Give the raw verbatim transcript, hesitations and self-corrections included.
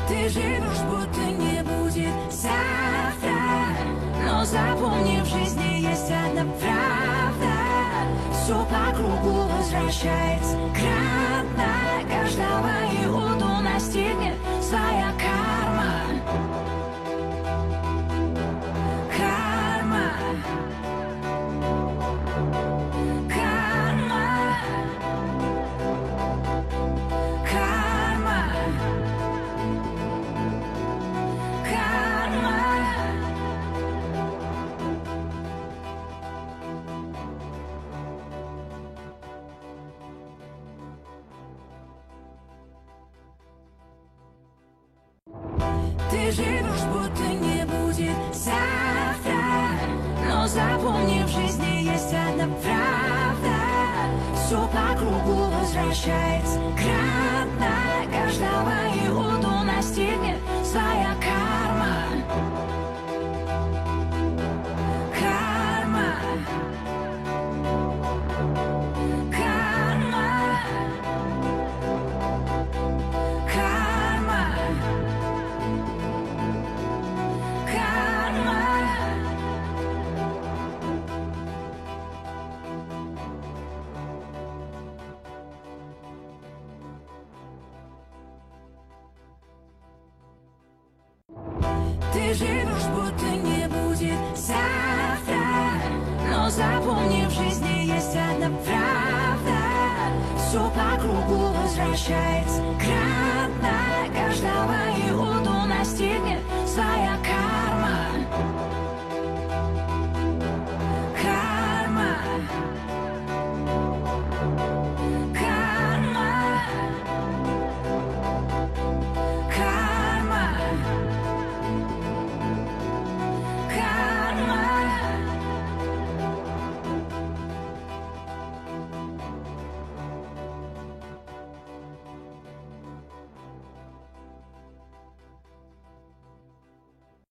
Ты живешь, будто не будет завтра. Но запомни, в жизни есть одна правда. Все по кругу возвращается кратно. Каждого иуду настигнет своя карма. Карма. Карма. Карма. Карма. Ты живешь, будто не будет завтра. Но запомни, в жизни есть одна правда. Все по кругу возвращается кратно. Каждого иуду настигнет своя карма. Карма. Карма. Карма. Карма. Ты живешь, будто не будет завтра. Но запомни, в жизни есть одна правда. Все по кругу возвращается к